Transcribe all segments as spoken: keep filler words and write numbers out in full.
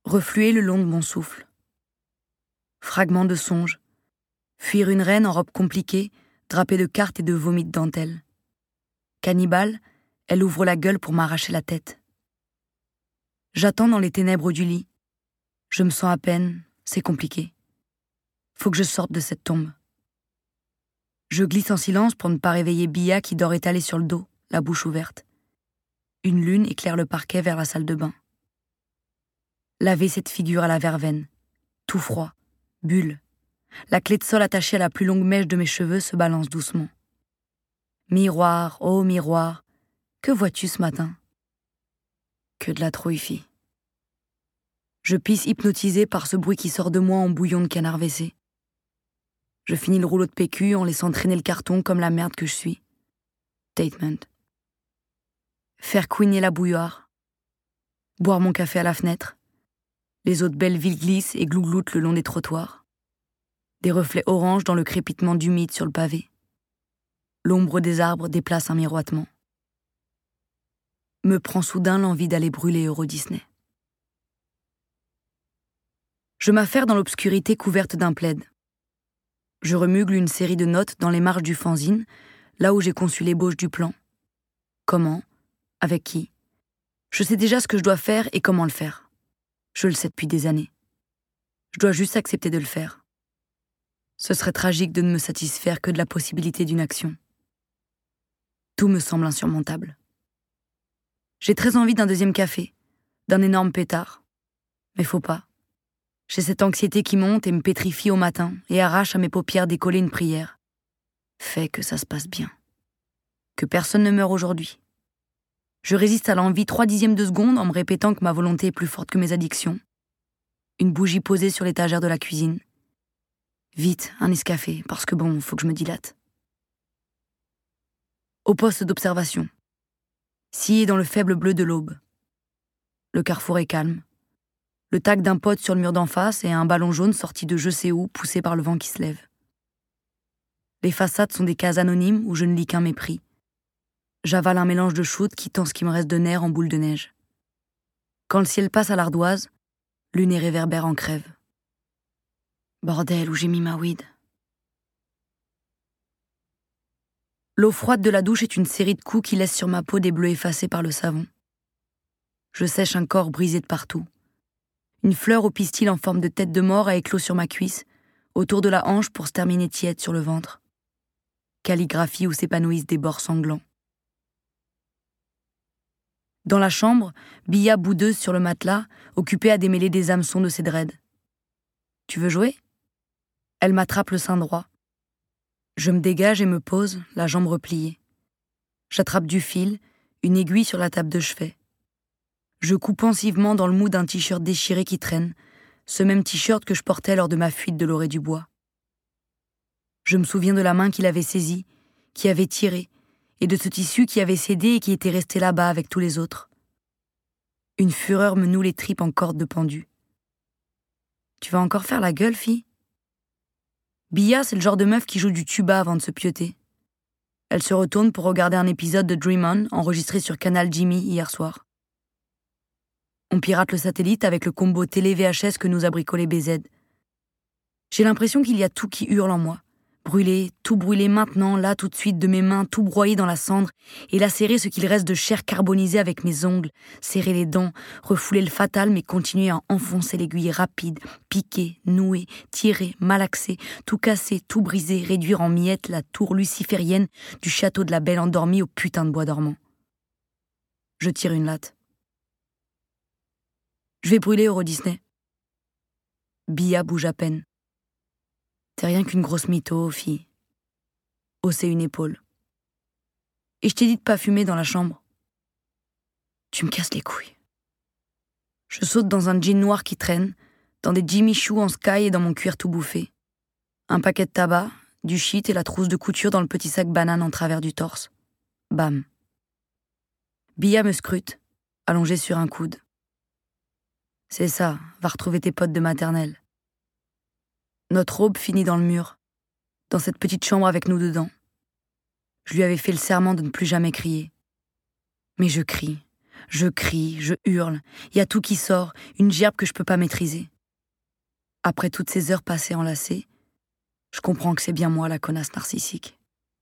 refluer le long de mon souffle. Fragment de songe, fuir une reine en robe compliquée, drapée de cartes et de vomis de dentelle. Cannibale, elle ouvre la gueule pour m'arracher la tête. J'attends dans les ténèbres du lit. Je me sens à peine, c'est compliqué. Faut que je sorte de cette tombe. Je glisse en silence pour ne pas réveiller Bia qui dort étalée sur le dos, la bouche ouverte. Une lune éclaire le parquet vers la salle de bain. Laver cette figure à la verveine. Tout froid, bulle. La clé de sol attachée à la plus longue mèche de mes cheveux se balance doucement. Miroir, oh miroir, que vois-tu ce matin? Que de la trouille, fille. Je pisse hypnotisée par ce bruit qui sort de moi en bouillon de canard W C. Je finis le rouleau de P Q en laissant traîner le carton comme la merde que je suis. Statement. Faire couiner la bouilloire. Boire mon café à la fenêtre. Les eaux de Belleville glissent et glougloutent le long des trottoirs. Des reflets orange dans le crépitement d'humide sur le pavé. L'ombre des arbres déplace un miroitement. Me prend soudain l'envie d'aller brûler Euro Disney. Je m'affaire dans l'obscurité couverte d'un plaid. Je remugle une série de notes dans les marges du fanzine, là où j'ai conçu l'ébauche du plan. Comment? Avec qui? Je sais déjà ce que je dois faire et comment le faire. Je le sais depuis des années. Je dois juste accepter de le faire. Ce serait tragique de ne me satisfaire que de la possibilité d'une action. Tout me semble insurmontable. J'ai très envie d'un deuxième café, d'un énorme pétard. Mais faut pas. J'ai cette anxiété qui monte et me pétrifie au matin et arrache à mes paupières décoller une prière. Fais que ça se passe bien. Que personne ne meure aujourd'hui. Je résiste à l'envie trois dixièmes de seconde en me répétant que ma volonté est plus forte que mes addictions. Une bougie posée sur l'étagère de la cuisine. Vite, un escafé, parce que bon, faut que je me dilate. Au poste d'observation. Scié dans le faible bleu de l'aube. Le carrefour est calme. Le tac d'un pote sur le mur d'en face et un ballon jaune sorti de je sais où, poussé par le vent qui se lève. Les façades sont des cases anonymes où je ne lis qu'un mépris. J'avale un mélange de shoot qui tend ce qui me reste de nerfs en boule de neige. Quand le ciel passe à l'ardoise, lune et réverbère en crève. Bordel, où j'ai mis ma weed. L'eau froide de la douche est une série de coups qui laissent sur ma peau des bleus effacés par le savon. Je sèche un corps brisé de partout. Une fleur au pistil en forme de tête de mort a éclos sur ma cuisse, autour de la hanche pour se terminer tiède sur le ventre. Calligraphie où s'épanouissent des bords sanglants. Dans la chambre, Bia boudeuse sur le matelas, occupée à démêler des hameçons de ses dreads. « Tu veux jouer ?» Elle m'attrape le sein droit. Je me dégage et me pose, la jambe repliée. J'attrape du fil, une aiguille sur la table de chevet. Je coupe pensivement dans le mou d'un t-shirt déchiré qui traîne, ce même t-shirt que je portais lors de ma fuite de l'orée du bois. Je me souviens de la main qui l'avait saisi, qui avait tiré, et de ce tissu qui avait cédé et qui était resté là-bas avec tous les autres. Une fureur me noue les tripes en corde de pendu. « Tu vas encore faire la gueule, fille ?» Bia, c'est le genre de meuf qui joue du tuba avant de se pieuter. Elle se retourne pour regarder un épisode de Dream On enregistré sur Canal Jimmy hier soir. On pirate le satellite avec le combo télé V H S que nous a bricolé B Z. J'ai l'impression qu'il y a tout qui hurle en moi. Brûler, tout brûler maintenant, là, tout de suite, de mes mains, tout broyer dans la cendre, et lacérer ce qu'il reste de chair carbonisée avec mes ongles, serrer les dents, refouler le fatal, mais continuer à enfoncer l'aiguille rapide, piquer, nouer, tirer, malaxer, tout casser, tout briser, réduire en miettes la tour luciférienne du château de la Belle Endormie au putain de bois dormant. Je tire une latte. Je vais brûler Euro Disney. Bia bouge à peine. T'es rien qu'une grosse mytho, fille. Hausser une épaule. Et je t'ai dit de pas fumer dans la chambre. Tu me casses les couilles. Je saute dans un jean noir qui traîne, dans des Jimmy Choo en sky et dans mon cuir tout bouffé. Un paquet de tabac, du shit et la trousse de couture dans le petit sac banane en travers du torse. Bam. Bia me scrute, allongée sur un coude. C'est ça, va retrouver tes potes de maternelle. Notre aube finit dans le mur, dans cette petite chambre avec nous dedans. Je lui avais fait le serment de ne plus jamais crier. Mais je crie, Je crie, je hurle, il y a tout qui sort, une gerbe que je peux pas maîtriser. Après toutes ces heures passées enlacées, je comprends que c'est bien moi la connasse narcissique.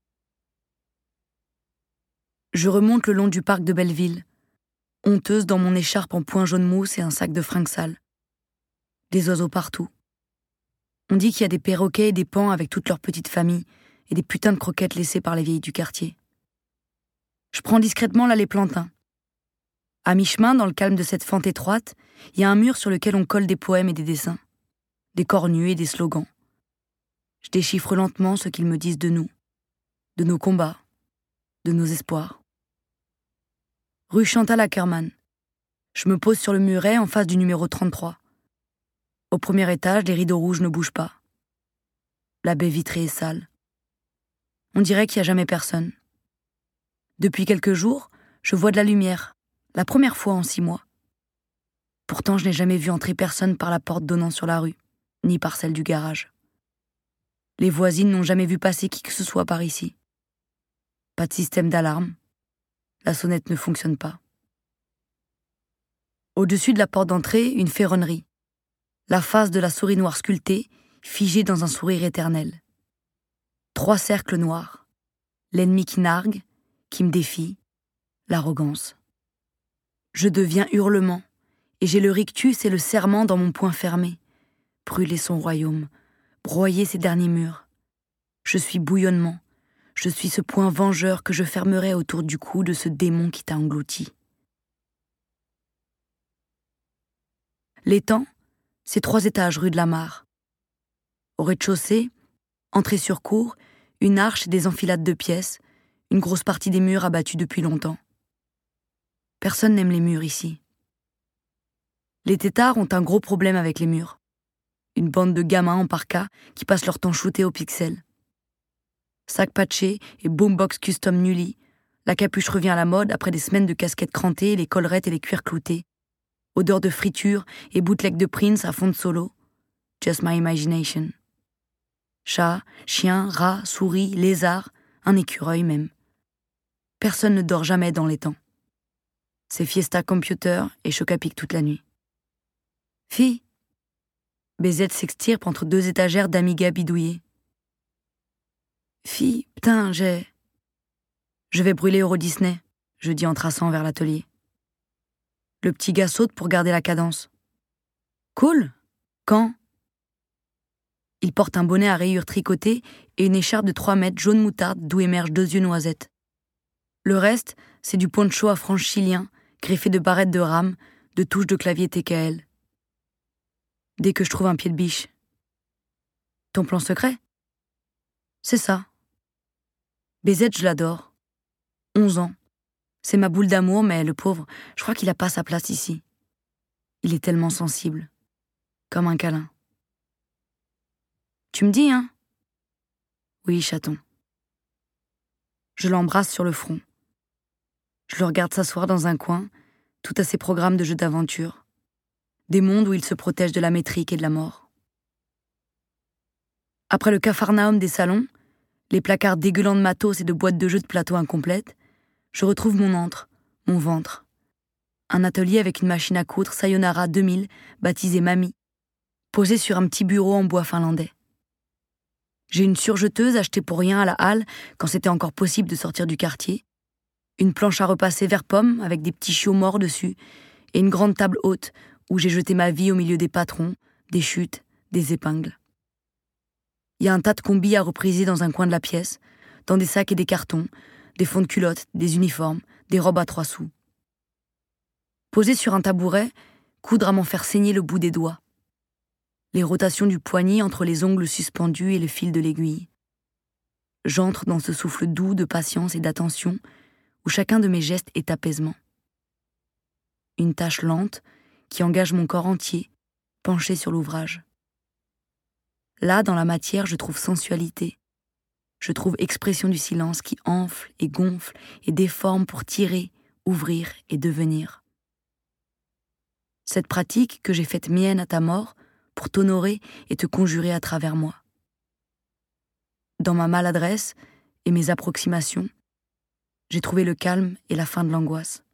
Je remonte le long du parc de Belleville, honteuse dans mon écharpe en point jaune mousse et un sac de fringues sales. Des oiseaux partout. On dit qu'il y a des perroquets et des paons avec toute leur petite famille et des putains de croquettes laissées par les vieilles du quartier. Je prends discrètement l'allée Plantin. À mi-chemin, dans le calme de cette fente étroite, il y a un mur sur lequel on colle des poèmes et des dessins, des corps nus et des slogans. Je déchiffre lentement ce qu'ils me disent de nous, de nos combats, de nos espoirs. Rue Chantal Ackermann. Je me pose sur le muret en face du numéro trente-trois. Au premier étage, les rideaux rouges ne bougent pas. La baie vitrée est sale. On dirait qu'il n'y a jamais personne. Depuis quelques jours, je vois de la lumière, la première fois en six mois. Pourtant, je n'ai jamais vu entrer personne par la porte donnant sur la rue, ni par celle du garage. Les voisines n'ont jamais vu passer qui que ce soit par ici. Pas de système d'alarme. La sonnette ne fonctionne pas. Au-dessus de la porte d'entrée, une ferronnerie. La face de la souris noire sculptée, figée dans un sourire éternel. Trois cercles noirs. L'ennemi qui nargue, qui me défie, l'arrogance. Je deviens hurlement, et j'ai le rictus et le serment dans mon poing fermé. Brûler son royaume, broyer ses derniers murs. Je suis bouillonnement, je suis ce poing vengeur que je fermerai autour du cou de ce démon qui t'a englouti. L'étang, c'est trois étages rue de la Mare. Au rez-de-chaussée, entrée sur cour, une arche et des enfilades de pièces, une grosse partie des murs abattus depuis longtemps. Personne n'aime les murs ici. Les têtards ont un gros problème avec les murs. Une bande de gamins en parka qui passent leur temps shootés au pixel. Sac patché et boombox custom nully, la capuche revient à la mode après des semaines de casquettes crantées, les collerettes et les cuirs cloutés. Odeur de friture et bootleg de Prince à fond de solo. Just my imagination. Chat, chien, rat, souris, lézard, un écureuil même. Personne ne dort jamais dans les temps. C'est fiesta computer et choc à pic toute la nuit. Fille, B Z s'extirpe entre deux étagères d'Amiga bidouillées. Fille, putain, j'ai... Je vais brûler Euro Disney, je dis en traçant vers l'atelier. Le petit gars saute pour garder la cadence. Cool. Quand? Il porte un bonnet à rayures tricotées et une écharpe de trois mètres jaune moutarde d'où émergent deux yeux noisettes. Le reste, c'est du poncho à franges chilien, greffé de barrettes de rame, de touches de clavier T K L. Dès que je trouve un pied de biche. Ton plan secret? C'est ça. B Z, je l'adore. Onze ans. C'est ma boule d'amour, mais le pauvre, je crois qu'il a pas sa place ici. Il est tellement sensible. Comme un câlin. Tu me dis, hein? Oui, chaton. Je l'embrasse sur le front. Je le regarde s'asseoir dans un coin, tout à ses programmes de jeux d'aventure. Des mondes où il se protège de la métrique et de la mort. Après le capharnaüm des salons, les placards dégueulants de matos et de boîtes de jeux de plateau incomplètes, je retrouve mon antre, mon ventre. Un atelier avec une machine à coudre Sayonara deux mille, baptisée Mamie, posée sur un petit bureau en bois finlandais. J'ai une surjeteuse achetée pour rien à la halle quand c'était encore possible de sortir du quartier, une planche à repasser vert pomme avec des petits chiots morts dessus, et une grande table haute où j'ai jeté ma vie au milieu des patrons, des chutes, des épingles. Il y a un tas de combis à repriser dans un coin de la pièce, dans des sacs et des cartons, des fonds de culottes, des uniformes, des robes à trois sous. Posé sur un tabouret, coudre à m'en faire saigner le bout des doigts. Les rotations du poignet entre les ongles suspendus et le fil de l'aiguille. J'entre dans ce souffle doux de patience et d'attention où chacun de mes gestes est apaisement. Une tâche lente qui engage mon corps entier, penché sur l'ouvrage. Là, dans la matière, je trouve sensualité. Je trouve expression du silence qui enfle et gonfle et déforme pour tirer, ouvrir et devenir. Cette pratique que j'ai faite mienne à ta mort pour t'honorer et te conjurer à travers moi. Dans ma maladresse et mes approximations, j'ai trouvé le calme et la fin de l'angoisse.